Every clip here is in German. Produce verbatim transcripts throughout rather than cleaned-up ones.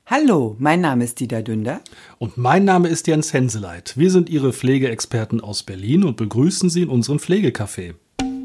Hallo, mein Name ist Dieter Dünder. Und mein Name ist Jens Henseleit. Wir sind Ihre Pflegeexperten aus Berlin und begrüßen Sie in unserem Pflegecafé.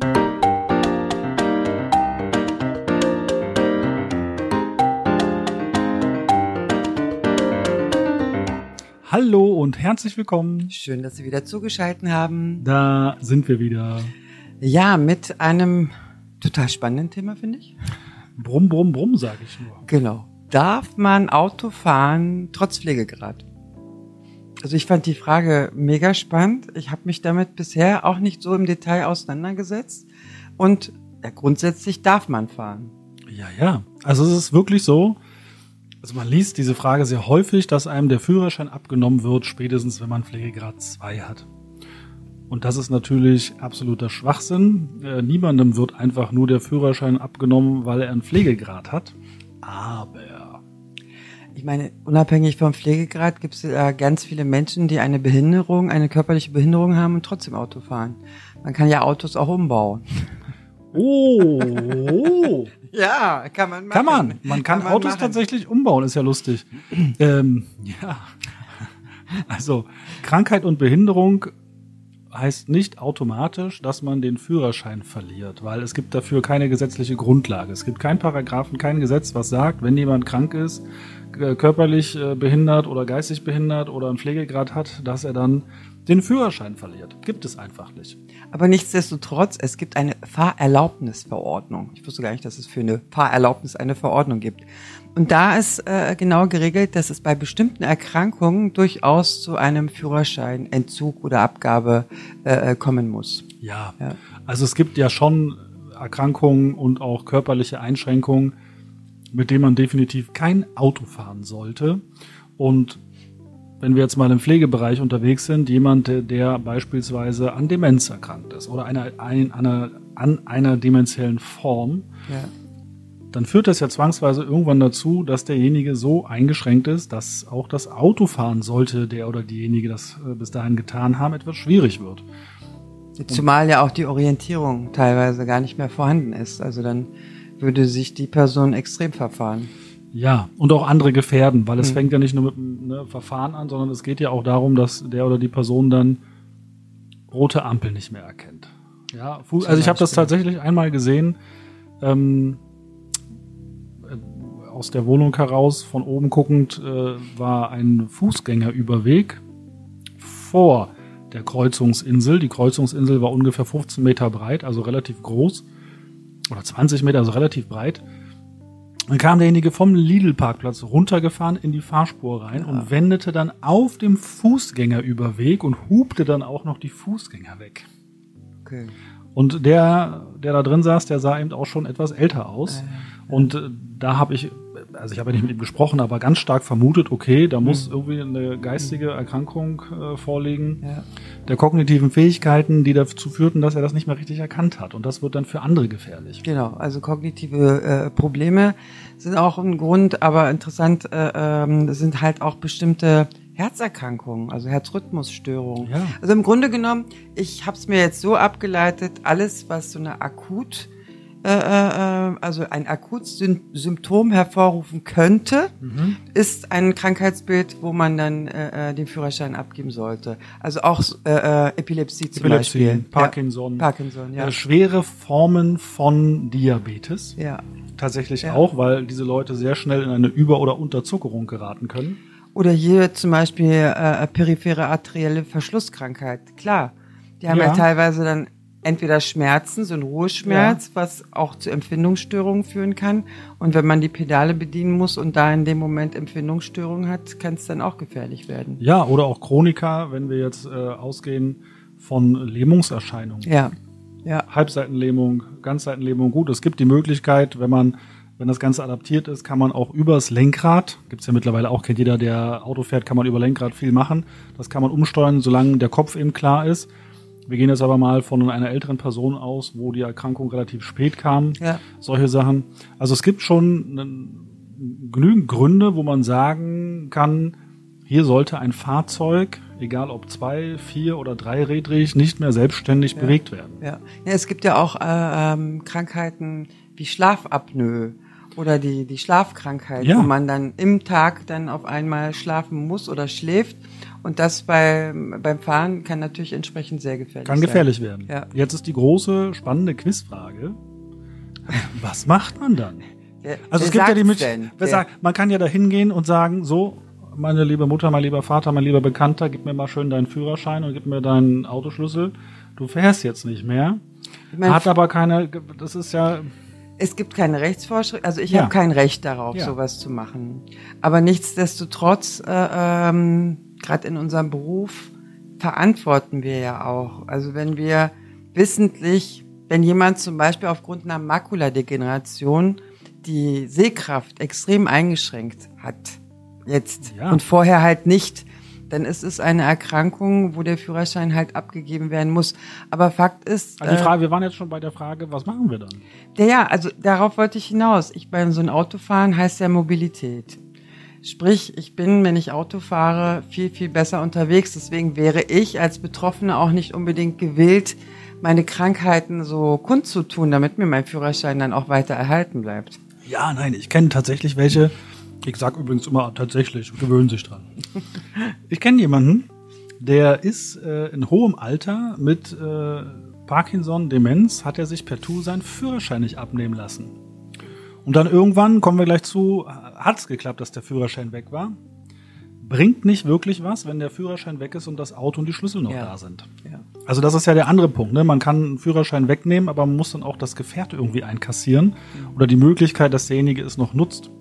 Hallo und herzlich willkommen. Schön, dass Sie wieder zugeschaltet haben. Da sind wir wieder. Ja, mit einem total spannenden Thema, finde ich. Brumm, brumm, brumm, sage ich nur. Genau. Darf man Auto fahren trotz Pflegegrad? Also ich fand die Frage mega spannend. Ich habe mich damit bisher auch nicht so im Detail auseinandergesetzt. Und ja, grundsätzlich darf man fahren. Ja, ja. Also es ist wirklich so, also man liest diese Frage sehr häufig, dass einem der Führerschein abgenommen wird, spätestens wenn man Pflegegrad zwei hat. Und das ist natürlich absoluter Schwachsinn. Äh, niemandem wird einfach nur der Führerschein abgenommen, weil er einen Pflegegrad hat. Aber ich meine, unabhängig vom Pflegegrad gibt es ja ganz viele Menschen, die eine Behinderung, eine körperliche Behinderung haben und trotzdem Auto fahren. Man kann ja Autos auch umbauen. Oh, ja, kann man machen. Kann man. Man kann, kann man Autos machen. Tatsächlich umbauen, ist ja lustig. ähm, ja, also Krankheit und Behinderung heißt nicht automatisch, dass man den Führerschein verliert, weil es gibt dafür keine gesetzliche Grundlage. Es gibt keinen Paragraphen, kein Gesetz, was sagt, wenn jemand krank ist, körperlich behindert oder geistig behindert oder einen Pflegegrad hat, dass er dann den Führerschein verliert. Gibt es einfach nicht. Aber nichtsdestotrotz, es gibt eine Fahrerlaubnisverordnung. Ich wusste gar nicht, dass es für eine Fahrerlaubnis eine Verordnung gibt. Und da ist äh, genau geregelt, dass es bei bestimmten Erkrankungen durchaus zu einem Führerscheinentzug oder Abgabe äh, kommen muss. Ja, ja, also es gibt ja schon Erkrankungen und auch körperliche Einschränkungen, mit denen man definitiv kein Auto fahren sollte. Und wenn wir jetzt mal im Pflegebereich unterwegs sind, jemand, der, der beispielsweise an Demenz erkrankt ist oder einer, ein, einer, an einer dementiellen Form, ja. dann führt das ja zwangsweise irgendwann dazu, dass derjenige so eingeschränkt ist, dass auch das Autofahren, sollte der oder diejenige das äh, bis dahin getan haben, etwas schwierig wird. Zumal ja auch die Orientierung teilweise gar nicht mehr vorhanden ist. Also dann würde sich die Person extrem verfahren. Ja, und auch andere gefährden, weil es mhm. fängt ja nicht nur mit einem ne, Verfahren an, sondern es geht ja auch darum, dass der oder die Person dann rote Ampel nicht mehr erkennt. Ja, Fu- also ich habe das tatsächlich einmal gesehen, ähm, äh, aus der Wohnung heraus, von oben guckend, äh, war ein Fußgängerüberweg vor der Kreuzungsinsel. Die Kreuzungsinsel war ungefähr fünfzehn Meter breit, also relativ groß, oder zwanzig Meter, also relativ breit. Dann kam derjenige vom Lidl-Parkplatz runtergefahren in die Fahrspur rein ja. und wendete dann auf dem Fußgängerüberweg und hupte dann auch noch die Fußgänger weg. Okay. Und der, der da drin saß, der sah eben auch schon etwas älter aus. Äh, und äh, da habe ich, also ich habe ja nicht mit ihm gesprochen, aber ganz stark vermutet, okay, da muss mhm. irgendwie eine geistige Erkrankung äh, vorliegen, ja. der kognitiven Fähigkeiten, die dazu führten, dass er das nicht mehr richtig erkannt hat. Und das wird dann für andere gefährlich. Genau, also kognitive äh, Probleme sind auch ein Grund, aber interessant äh, ähm, sind halt auch bestimmte Herzerkrankungen, also Herzrhythmusstörungen. Ja. Also im Grunde genommen, ich habe es mir jetzt so abgeleitet, alles, was so eine akut Äh, äh, also ein Akutsymptom hervorrufen könnte, mhm. ist ein Krankheitsbild, wo man dann äh, den Führerschein abgeben sollte. Also auch äh, Epilepsie zum Epilepsie, Beispiel. Parkinson. Ja, Parkinson, ja. Äh, schwere Formen von Diabetes. Ja. Tatsächlich ja. auch, weil diese Leute sehr schnell in eine Über- oder Unterzuckerung geraten können. Oder hier zum Beispiel äh, periphere arterielle Verschlusskrankheit. Klar, die haben ja, ja teilweise dann entweder Schmerzen, so ein Ruheschmerz, ja. was auch zu Empfindungsstörungen führen kann. Und wenn man die Pedale bedienen muss und da in dem Moment Empfindungsstörungen hat, kann es dann auch gefährlich werden. Ja, oder auch Chroniker, wenn wir jetzt äh, ausgehen von Lähmungserscheinungen. Ja. Ja. Halbseitenlähmung, Ganzseitenlähmung. Gut, es gibt die Möglichkeit, wenn man, wenn das Ganze adaptiert ist, kann man auch übers Lenkrad, gibt's ja mittlerweile auch, kennt jeder, der Auto fährt, kann man über Lenkrad viel machen. Das kann man umsteuern, solange der Kopf eben klar ist. Wir gehen jetzt aber mal von einer älteren Person aus, wo die Erkrankung relativ spät kam. Ja. Solche Sachen. Also es gibt schon genügend Gründe, wo man sagen kann, hier sollte ein Fahrzeug, egal ob zwei, vier oder dreirädrig, nicht mehr selbstständig ja. bewegt werden. Ja. Ja, es gibt ja auch äh, ähm, Krankheiten wie Schlafapnoe Oder die, die Schlafkrankheit, ja. wo man dann im Tag dann auf einmal schlafen muss oder schläft. Und das bei, beim Fahren kann natürlich entsprechend sehr gefährlich sein. Kann gefährlich sein. werden. Ja. Jetzt ist die große, spannende Quizfrage. Was macht man dann? Wer, also es gibt ja die Möglichkeit, man kann ja da hingehen und sagen, so, meine liebe Mutter, mein lieber Vater, mein lieber Bekannter, gib mir mal schön deinen Führerschein und gib mir deinen Autoschlüssel. Du fährst jetzt nicht mehr. Ich mein, Hat aber keine, das ist ja... Es gibt keine Rechtsvorschrift, also ich ja. habe kein Recht darauf, ja. sowas zu machen. Aber nichtsdestotrotz, äh, ähm, gerade in unserem Beruf, verantworten wir ja auch. Also wenn wir wissentlich, wenn jemand zum Beispiel aufgrund einer Makuladegeneration die Sehkraft extrem eingeschränkt hat, jetzt ja. und vorher halt nicht, dann ist es eine Erkrankung, wo der Führerschein halt abgegeben werden muss. Aber Fakt ist... Also die Frage, äh, wir waren jetzt schon bei der Frage, was machen wir dann? Ja, ja, also darauf wollte ich hinaus. Ich bei so einem Autofahren heißt ja Mobilität. Sprich, ich bin, wenn ich Auto fahre, viel, viel besser unterwegs. Deswegen wäre ich als Betroffene auch nicht unbedingt gewillt, meine Krankheiten so kundzutun, damit mir mein Führerschein dann auch weiter erhalten bleibt. Ja, nein, ich kenne tatsächlich welche... Ich sag übrigens immer tatsächlich, gewöhnen sich dran. Ich kenne jemanden, der ist äh, in hohem Alter mit äh, Parkinson, Demenz, hat er sich per Tu seinen Führerschein nicht abnehmen lassen. Und dann irgendwann, kommen wir gleich zu, hat es geklappt, dass der Führerschein weg war. Bringt nicht wirklich was, wenn der Führerschein weg ist und das Auto und die Schlüssel noch ja. da sind. Ja. Also das ist ja der andere Punkt. Ne? Man kann einen Führerschein wegnehmen, aber man muss dann auch das Gefährt irgendwie einkassieren mhm. oder die Möglichkeit, dass derjenige es noch nutzt.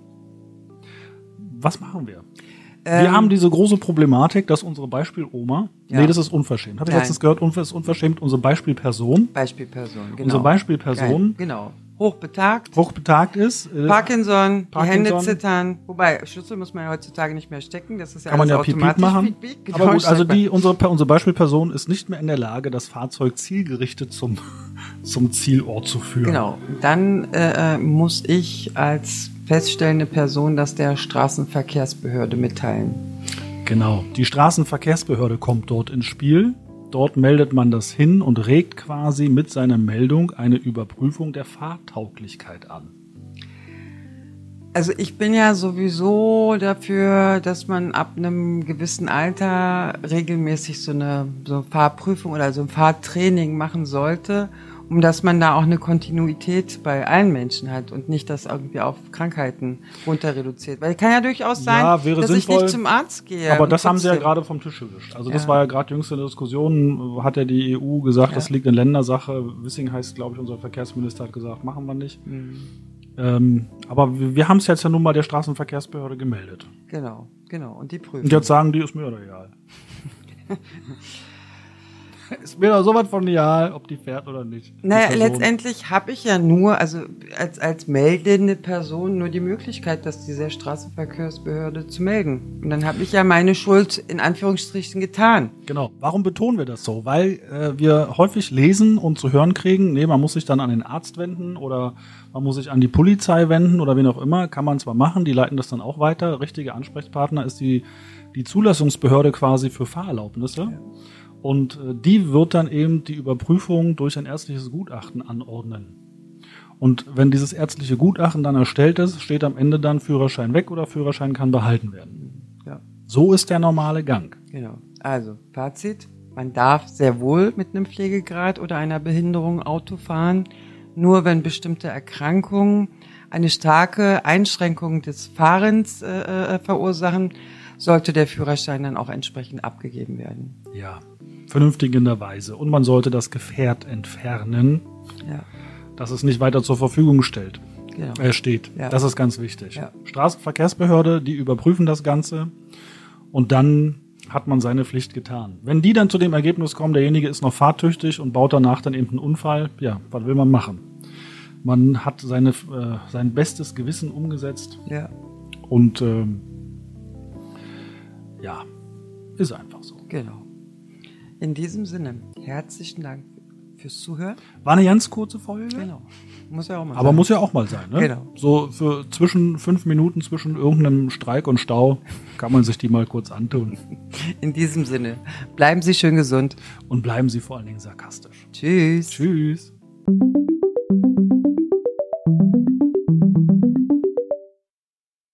Was machen wir? Ähm, wir haben diese große Problematik, dass unsere Beispiel-Oma, ja. nee, das ist unverschämt. Habe ich letztens gehört, das ist unverschämt, unsere Beispielperson. Beispielperson, genau. Unsere Beispielperson. Geil. Genau. Hochbetagt. Hochbetagt ist. Äh, Parkinson, Parkinson, die Hände zittern. Wobei, Schlüssel muss man ja heutzutage nicht mehr stecken. Das ist ja Kann alles man ja Piep-Piep machen. Piep, piep, genau. Aber gut, also die, unsere, unsere Beispielperson ist nicht mehr in der Lage, das Fahrzeug zielgerichtet zum, zum Zielort zu führen. Genau. Dann äh, muss ich als feststellende Person das der Straßenverkehrsbehörde mitteilen. Genau. Die Straßenverkehrsbehörde kommt dort ins Spiel. Dort meldet man das hin und regt quasi mit seiner Meldung eine Überprüfung der Fahrtauglichkeit an. Also ich bin ja sowieso dafür, dass man ab einem gewissen Alter regelmäßig so eine, so eine Fahrprüfung oder so ein Fahrtraining machen sollte, um dass man da auch eine Kontinuität bei allen Menschen hat und nicht das irgendwie auf Krankheiten runter reduziert. Weil es kann ja durchaus sein, ja, dass sinnvoll, ich nicht zum Arzt gehe. Aber das haben sie ja gerade vom Tisch gewischt. Also ja. das war ja gerade jüngste Diskussion, hat ja die E U gesagt, ja. das liegt in Ländersache. Wissing heißt, glaube ich, unser Verkehrsminister hat gesagt, machen wir nicht. Mhm. Ähm, aber wir, wir haben es jetzt ja nun mal der Straßenverkehrsbehörde gemeldet. Genau, genau. Und die prüfen. Und jetzt sagen die, ist mir doch egal. Ist mir doch sowas von egal, ob die fährt oder nicht. Naja, letztendlich habe ich ja nur, also als, als meldende Person nur die Möglichkeit, das dieser Straßenverkehrsbehörde zu melden. Und dann habe ich ja meine Schuld in Anführungsstrichen getan. Genau. Warum betonen wir das so? Weil äh, wir häufig lesen und zu hören kriegen, nee, man muss sich dann an den Arzt wenden oder man muss sich an die Polizei wenden oder wen auch immer. Kann man zwar machen, die leiten das dann auch weiter. Richtige Ansprechpartner ist die, die Zulassungsbehörde quasi für Fahrerlaubnisse. Ja. Und äh, die wird dann eben die Überprüfung durch ein ärztliches Gutachten anordnen. Und wenn dieses ärztliche Gutachten dann erstellt ist, steht am Ende dann Führerschein weg oder Führerschein kann behalten werden. Ja. So ist der normale Gang. Genau. Also, Fazit. Man darf sehr wohl mit einem Pflegegrad oder einer Behinderung Auto fahren. Nur wenn bestimmte Erkrankungen eine starke Einschränkung des Fahrens äh, verursachen, sollte der Führerschein dann auch entsprechend abgegeben werden. Ja, vernünftig in der Weise. Und man sollte das Gefährt entfernen, ja. dass es nicht weiter zur Verfügung stellt. Genau. äh, steht. Ja. Das ist ganz wichtig. Ja. Straßenverkehrsbehörde, die überprüfen das Ganze und dann hat man seine Pflicht getan. Wenn die dann zu dem Ergebnis kommen, derjenige ist noch fahrtüchtig und baut danach dann eben einen Unfall, ja, was will man machen? Man hat seine, äh, sein bestes Gewissen umgesetzt ja. und ähm, ja, ist einfach so. Genau. In diesem Sinne, herzlichen Dank fürs Zuhören. War eine ganz kurze Folge. Genau. Muss ja auch mal Aber sein. Aber muss ja auch mal sein, ne? Genau. So für zwischen fünf Minuten zwischen irgendeinem Streik und Stau kann man sich die mal kurz antun. In diesem Sinne, bleiben Sie schön gesund. Und bleiben Sie vor allen Dingen sarkastisch. Tschüss. Tschüss.